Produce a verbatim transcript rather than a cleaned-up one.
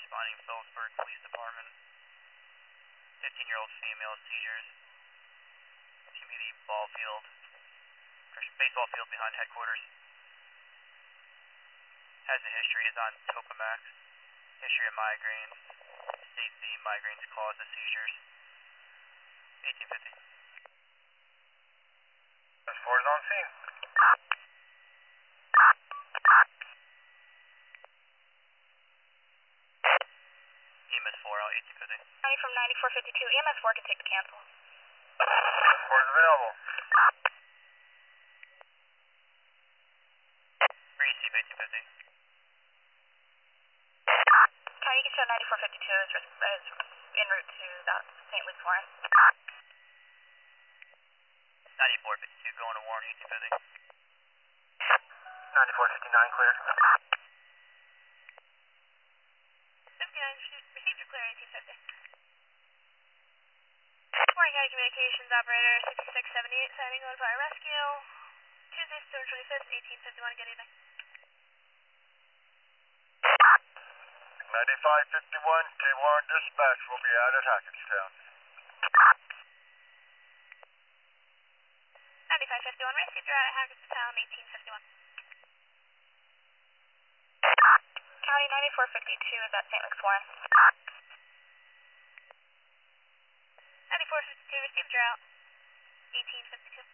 responding Phillipsburg Police Department. fifteen-year-old female seizures. Community ball field. Baseball field behind headquarters. Has a history, is on Topamax. History of migraines. States the migraines cause the seizures. eighteen fifty. S four is on scene. E M S four out eighteen fifty. ninety from ninety-four fifty-two, E M S four can take the cancel. S four is available. Receive eighteen fifty. County, you can show ninety-four fifty-two as, as en route to that Saint Luke's Warren. ninety-four fifty-two going to Warren eighteen fifty. ninety-four fifty-nine clear. fifty-nine received your clear eighteen fifty. Warren County Communications Operator sixty-six seventy-eight signing on fire rescue. Tuesday, September twenty-fifth, eighteen fifty-one. Good evening. ninety-five fifty-one, K Warren Dispatch will be out at Hackettstown. ninety-five fifty-one, received your out at Hackettstown, eighteen fifty-one. County ninety-four fifty-two is at Saint Luke's Warren. ninety-four fifty-two, received your out, eighteen fifty-two.